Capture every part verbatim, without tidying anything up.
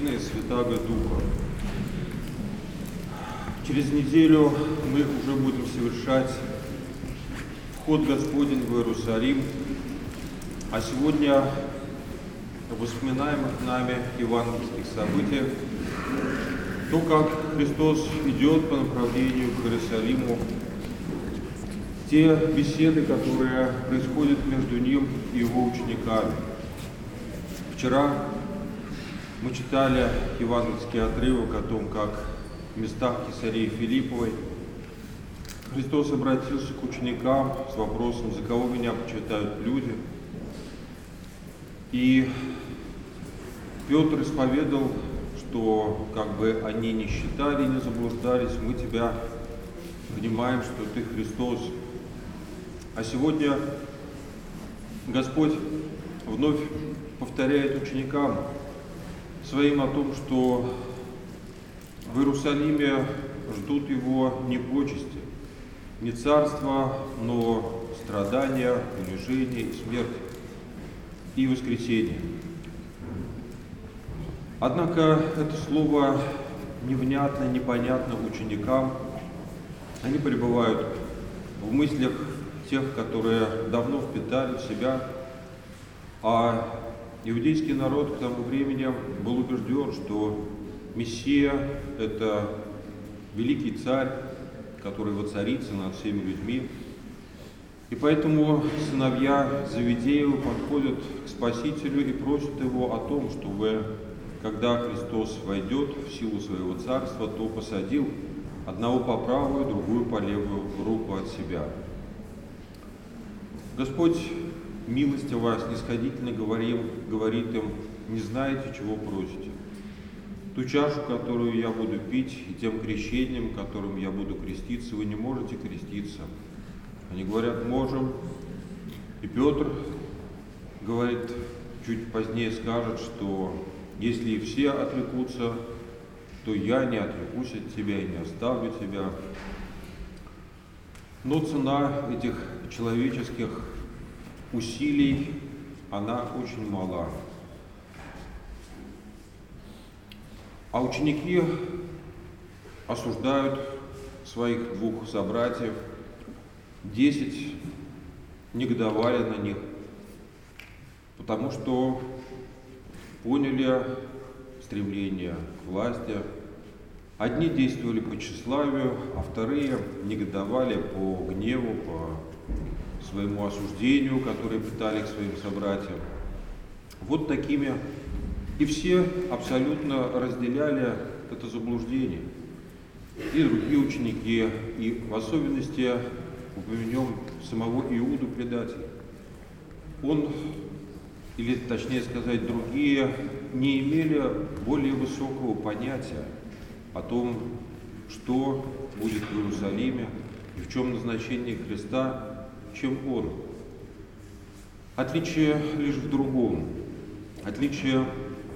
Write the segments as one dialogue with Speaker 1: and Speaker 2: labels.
Speaker 1: Сына и Святаго Духа. Через неделю мы уже будем совершать вход Господень в Иерусалим, а сегодня в воспоминаемых нами евангельских событиях то, как Христос идет по направлению к Иерусалиму, те беседы, которые происходят между Ним и Его учениками. Вчера мы читали евангельский отрывок о том, как в местах Кесарии Филипповой Христос обратился к ученикам с вопросом: «За кого меня почитают люди?» И Петр исповедал, что как бы они ни считали, не заблуждались, мы тебя понимаем, что ты Христос. А сегодня Господь вновь повторяет ученикам своим о том, что в Иерусалиме ждут Его не почести, не царство, но страдания, унижение и смерть, и воскресение. Однако это слово невнятно, непонятно ученикам. Они пребывают в мыслях тех, которые давно впитали в себя, а иудейский народ к тому времени был убежден, что Мессия – это великий царь, который воцарится над всеми людьми. И поэтому сыновья Зеведеева подходят к Спасителю и просят Его о том, чтобы, когда Христос войдет в силу своего царства, то посадил одного по правую, другую по левую руку от себя. Господь милостиво, снисходительно говорим, говорит им: «Не знаете, чего просите. Ту чашу, которую я буду пить, и тем крещением, которым я буду креститься, вы не можете креститься». Они говорят: «Можем». И Петр говорит, чуть позднее скажет, что если и все отрекутся, то я не отрекусь от тебя и не оставлю тебя. Но цена этих человеческих усилий, она очень мала. А ученики осуждают своих двух собратьев, десять негодовали на них, потому что поняли стремление к власти. Одни действовали по тщеславию, а вторые негодовали по гневу, по своему осуждению, которое питали к своим собратьям. Вот такими. И все абсолютно разделяли это заблуждение. И другие ученики, и в особенности упомянем самого Иуду предателя. Он, или точнее сказать, другие, не имели более высокого понятия о том, что будет в Иерусалиме и в чем назначение Христа, чем он. Отличие лишь в другом. Отличие,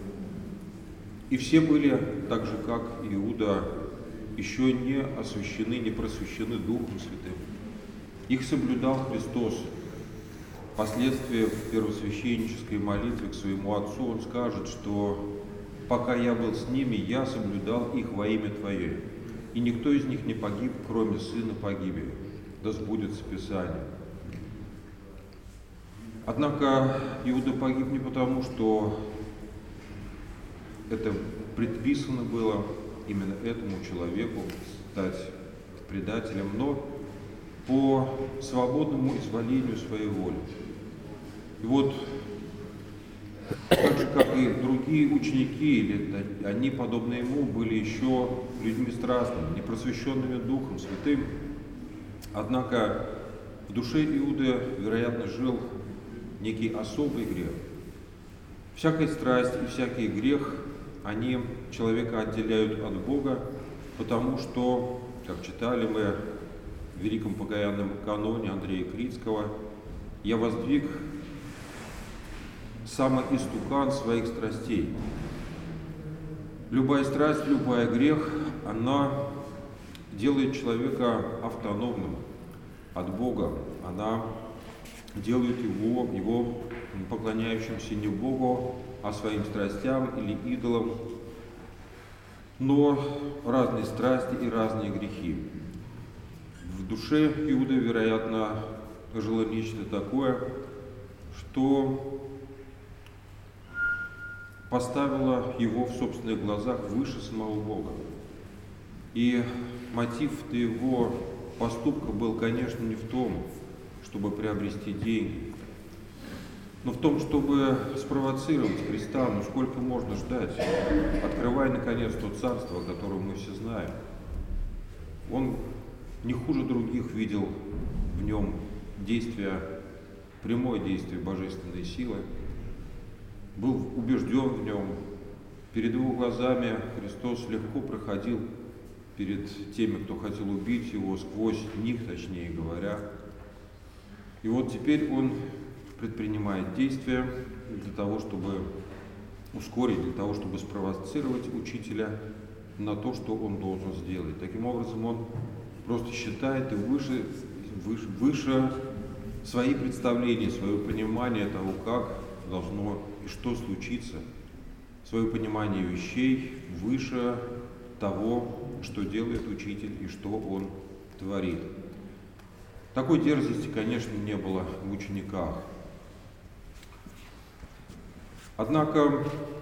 Speaker 1: и все были, так же как Иуда, еще не освящены, не просвещены Духом Святым. Их соблюдал Христос. Впоследствии в первосвященнической молитве к своему Отцу он скажет, что «пока я был с ними, я соблюдал их во имя Твое, и никто из них не погиб, кроме сына погибели. Да сбудется Писание». Однако Иуда погиб не потому, что это предписано было именно этому человеку стать предателем, но по свободному изволению своей воли. И вот, так же, как и другие ученики, или они, подобно ему, были еще людьми страстными, непросвещенными Духом Святым. Однако в душе Иуды, вероятно, жил некий особый грех. Всякая страсть и всякий грех, они человека отделяют от Бога, потому что, как читали мы в великом покаянном каноне Андрея Критского, «Я воздвиг самоистукан своих страстей». Любая страсть, любой грех, она делает человека автономным от Бога. Она делает его, его поклоняющимся не Богу, а своим страстям или идолам, но разные страсти и разные грехи. В душе Иуды, вероятно, жило нечто такое, что поставило его в собственных глазах выше самого Бога. И мотив его поступка был, конечно, не в том, чтобы приобрести деньги, но в том, чтобы спровоцировать Христа. Ну сколько можно ждать? Открывай, наконец, то царство, о котором мы все знаем. Он не хуже других видел в нем действие, прямое действие божественной силы, был убежден в нем. Перед его глазами Христос легко проходил перед теми, кто хотел убить его, сквозь них, точнее говоря. И вот теперь он предпринимает действия для того, чтобы ускорить, для того, чтобы спровоцировать учителя на то, что он должен сделать. Таким образом, он просто считает и выше, выше, выше свои представления, свое понимание того, как должно и что случится, свое понимание вещей выше того, что делает учитель и что он творит. Такой дерзости, конечно, не было в учениках. Однако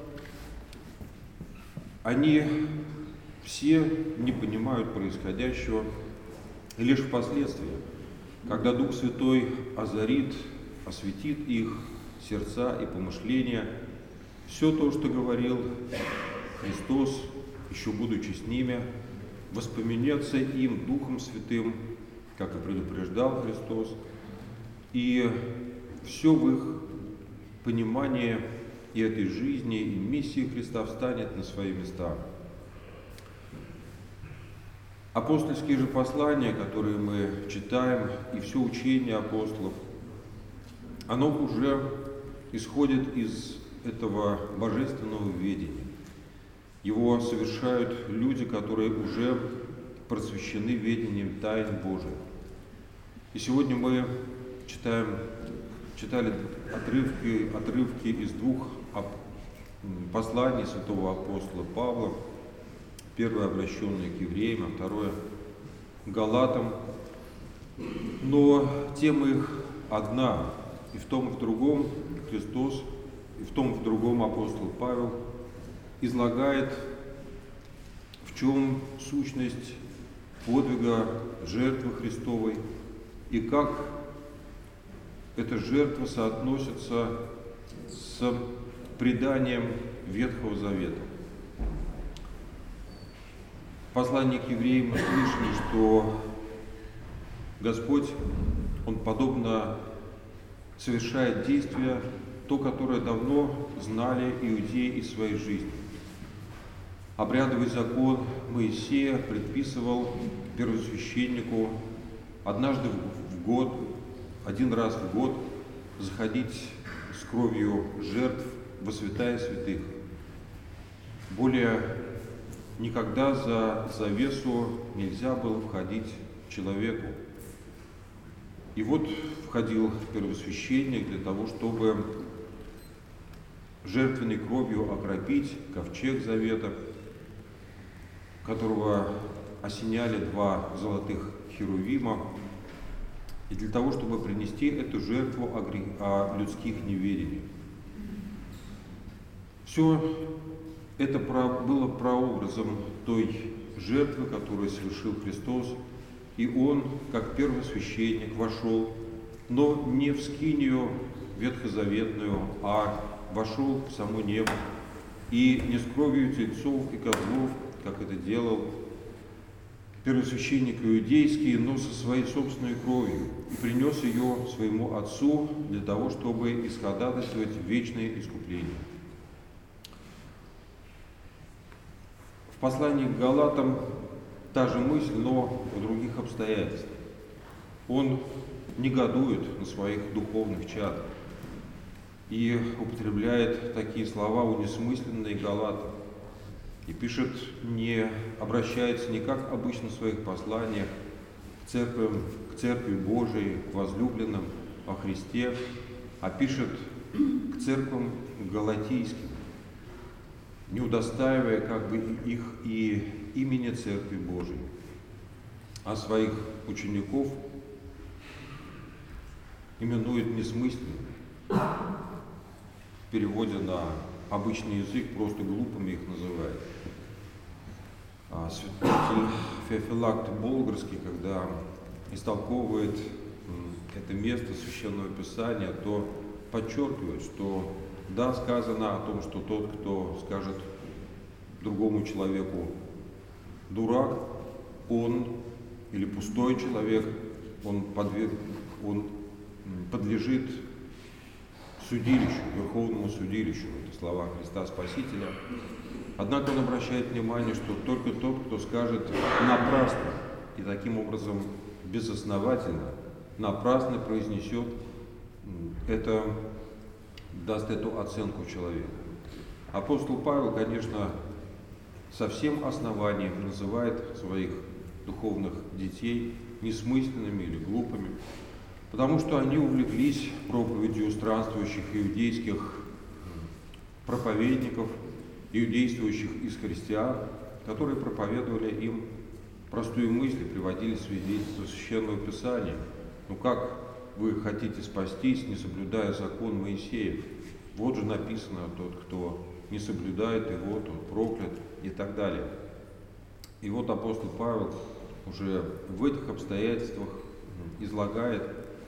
Speaker 1: они все не понимают происходящего, и лишь впоследствии, когда Дух Святой озарит, осветит их сердца и помышления, все то, что говорил Христос, еще будучи с ними, воспоминается им Духом Святым, как и предупреждал Христос, и все в их понимании и этой жизни, и миссии Христа встанет на свои места. Апостольские же послания, которые мы читаем, и все учение апостолов, оно уже исходит из этого божественного ведения. Его совершают люди, которые уже просвещены ведением тайн Божиих. И сегодня мы читаем, читали отрывки, отрывки из двух посланий святого апостола Павла. Первое обращенное к евреям, а второе к галатам. Но тема их одна. И в том, и в другом Христос, и в том, и в другом апостол Павел излагает, в чем сущность подвига жертвы Христовой и как эта жертва соотносится с преданием Ветхого Завета. В послании к евреям мы слышали, что Господь, Он подобно совершает действия, то, которое давно знали иудеи из своей жизни. Обрядовый закон Моисея предписывал первосвященнику однажды в год, один раз в год заходить с кровью жертв во святая святых. Более никогда за завесу нельзя было входить человеку. И вот входил первосвященник для того, чтобы жертвенной кровью окропить ковчег завета, которого осеняли два золотых херувима, и для того, чтобы принести эту жертву о, грех... о людских неведениях. Все это было прообразом той жертвы, которую совершил Христос, и Он, как первосвященник, вошел, но не в скинию ветхозаветную, а вошел в само небо, и не с кровью тельцов и козлов, как это делал первосвященник иудейский, но со своей собственной кровью, и принес ее своему Отцу для того, чтобы исходатайствовать вечное искупление. В послании к Галатам та же мысль, но в других обстоятельствах. Он негодует на своих духовных чад и употребляет такие слова унесмысленные галатам. И пишет, не обращается не как обычно в своих посланиях к церкви, к церкви Божией, к возлюбленным о Христе, а пишет к церквам галатийским. не удостаивая как бы их и имени Церкви Божией, а своих учеников именует несмысленными. В переводе на обычный язык просто глупыми их называет. А святитель Феофилакт Болгарский, когда истолковывает это место Священного Писания, то подчеркивает, что да, сказано о том, что тот, кто скажет другому человеку дурак, он или пустой человек, он, подверг, он подлежит судилищу, верховному судилищу. Это слова Христа Спасителя. Однако он обращает внимание, что только тот, кто скажет напрасно и таким образом безосновательно, напрасно произнесет, это даст эту оценку человеку. Апостол Павел, конечно, со всем основанием называет своих духовных детей несмысленными или глупыми, потому что они увлеклись проповедью странствующих иудейских проповедников, иудействующих из христиан, которые проповедовали им простую мысль, приводили свидетельства Священного Писания. Ну как вы хотите спастись, не соблюдая закон Моисеев? Вот же написано: тот, кто не соблюдает его, тот проклят, и так далее. И вот апостол Павел уже в этих обстоятельствах излагает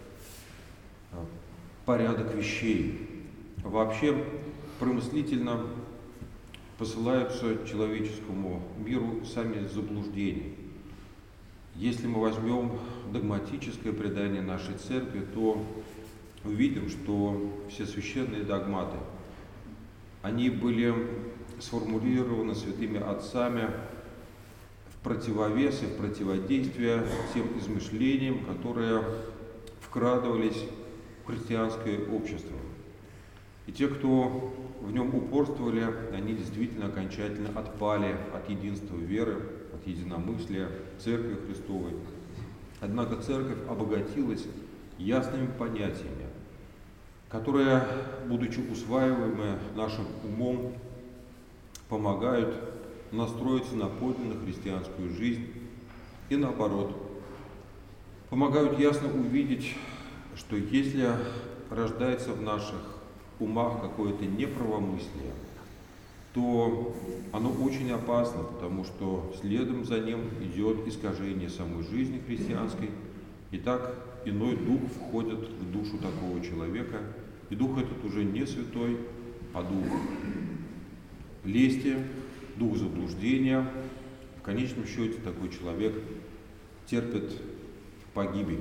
Speaker 1: порядок вещей. Вообще промыслительно посылаются человеческому миру сами заблуждения. Если мы возьмем догматическое предание нашей церкви, то увидим, что все священные догматы, они были сформулированы святыми отцами в противовес и в противодействие тем измышлениям, которые вкрадывались в христианское общество. И те, кто в нем упорствовали, они действительно окончательно отпали от единства веры, от единомыслия Церкви Христовой. Однако Церковь обогатилась ясными понятиями, которые, будучи усваиваемы нашим умом, помогают настроиться на подлинно христианскую жизнь и наоборот, помогают ясно увидеть, что если рождается в наших умах какое-то неправомыслие, то оно очень опасно, потому что следом за ним идет искажение самой жизни христианской, и так иной дух входит в душу такого человека, и дух этот уже не святой, а дух лести, дух заблуждения. В конечном счете такой человек терпит погибель.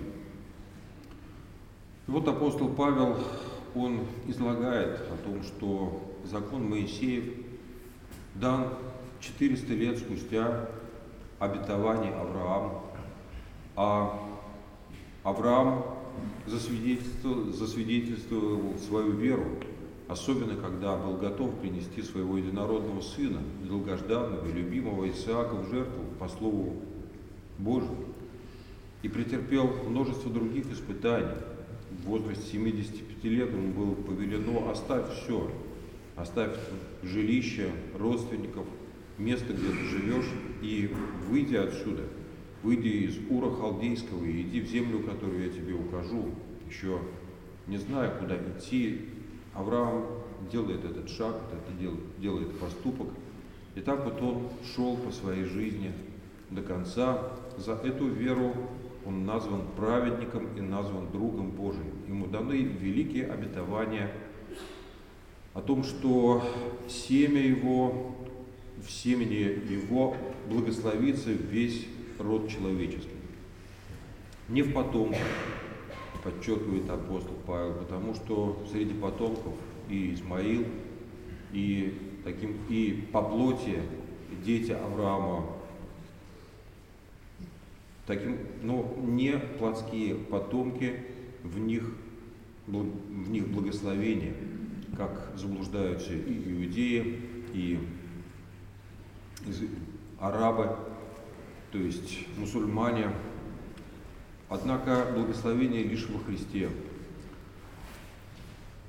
Speaker 1: И вот апостол Павел, он излагает о том, что закон Моисеев дан четыреста лет спустя обетование Аврааму, а Авраам засвидетельствовал, засвидетельствовал свою веру, особенно когда был готов принести своего единородного сына, долгожданного и любимого Исаака, в жертву по слову Божьему, и претерпел множество других испытаний. В возрасте семидесяти пяти лет ему было повелено: оставь все, оставь жилище, родственников, место, где ты живешь, и выйди отсюда, выйди из Ура Халдейского и иди в землю, которую я тебе укажу. Еще не зная, куда идти, Авраам делает этот шаг, это делает, делает поступок. И так вот он шел по своей жизни до конца. За эту веру он назван праведником и назван другом Божиим. Ему даны великие обетования о том, что семя его, в семени его благословится весь род человеческий. Не в потомках, подчеркивает апостол Павел, потому что среди потомков и Измаил, и, таким, и по плоти дети Авраама, таким, но не плотские потомки, в них, в них благословение, как заблуждаются и иудеи, и арабы, то есть мусульмане. Однако благословение лишь во Христе.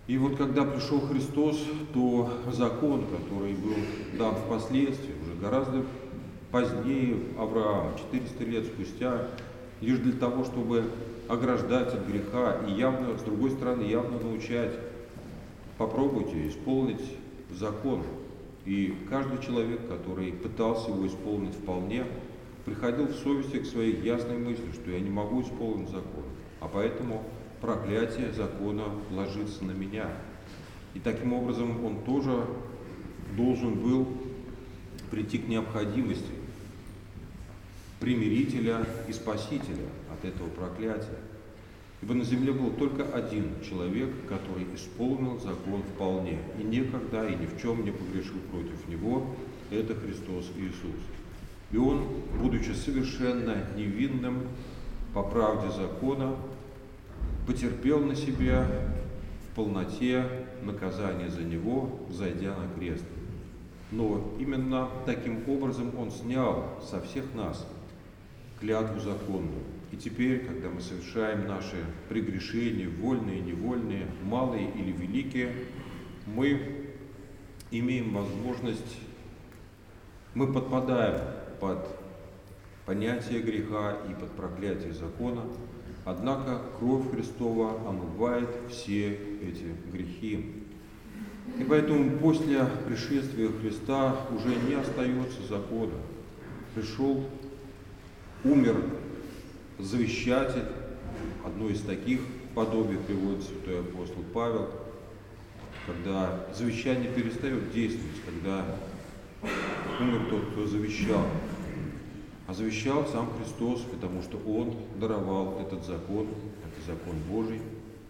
Speaker 1: И вот когда пришел Христос, то закон, который был дан впоследствии, уже гораздо позднее Авраама, четыреста лет спустя, лишь для того, чтобы ограждать от греха и явно, с другой стороны, явно научать. Попробуйте исполнить закон. И каждый человек, который пытался его исполнить вполне, приходил в совести к своей ясной мысли, что я не могу исполнить закон, а поэтому проклятие закона ложится на меня. И таким образом он тоже должен был прийти к необходимости примирителя и спасителя от этого проклятия. Ибо на земле был только один человек, который исполнил закон вполне, и никогда и ни в чем не погрешил против него, это Христос Иисус. И он, будучи совершенно невинным по правде закона, потерпел на себя в полноте наказание за него, взойдя на крест. Но именно таким образом он снял со всех нас клятву законную. И теперь, когда мы совершаем наши прегрешения, вольные, невольные, малые или великие, мы имеем возможность, мы подпадаем под понятие греха и под проклятие закона, однако кровь Христова омывает все эти грехи. И поэтому после пришествия Христа уже не остается закона. Пришел, умер завещатель, одно из таких подобий приводит святой апостол Павел, когда завещание перестает действовать, когда умер тот, кто завещал. А завещал сам Христос, потому что Он даровал этот закон, это закон Божий.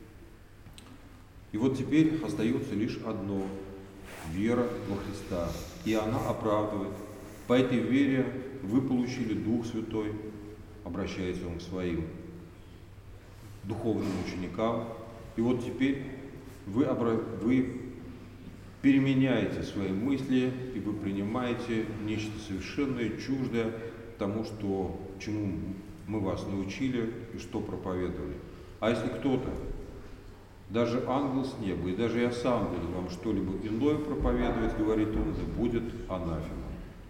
Speaker 1: И вот теперь остается лишь одно – вера во Христа, и она оправдывает. По этой вере вы получили Дух Святой, обращается он к своим духовным ученикам. И вот теперь вы, обра... вы переменяете свои мысли, и вы принимаете нечто совершенно чуждое тому, что, чему мы вас научили и что проповедовали. А если кто-то, даже ангел с неба, и даже я сам буду вам что-либо иное проповедовать, говорит он, да будет анафема.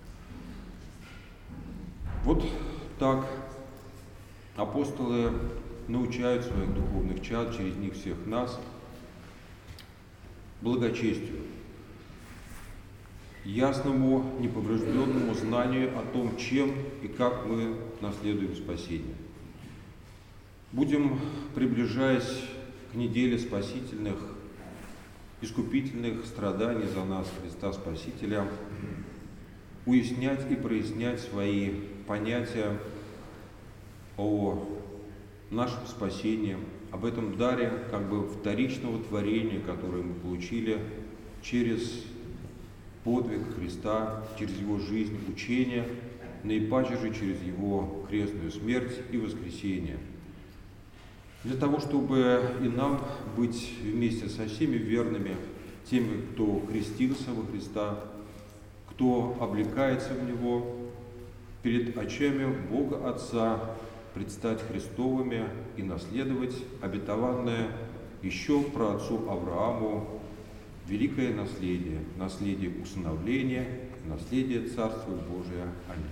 Speaker 1: Вот так апостолы научают своих духовных чад, через них всех нас, благочестию, ясному, неповрежденному знанию о том, чем и как мы наследуем спасение. Будем, приближаясь к неделе спасительных, искупительных страданий за нас, Христа Спасителя, уяснять и прояснять свои понятия о нашем спасении, об этом даре как бы вторичного творения, которое мы получили через подвиг Христа, через Его жизнь, учение, наипаче же через Его крестную смерть и воскресение. Для того, чтобы и нам быть вместе со всеми верными, теми, кто крестился во Христа, кто облекается в Него, перед очами Бога Отца предстать Христовыми и наследовать обетованное еще праотцу Аврааму великое наследие, наследие усыновления, наследие Царства Божия. Аминь.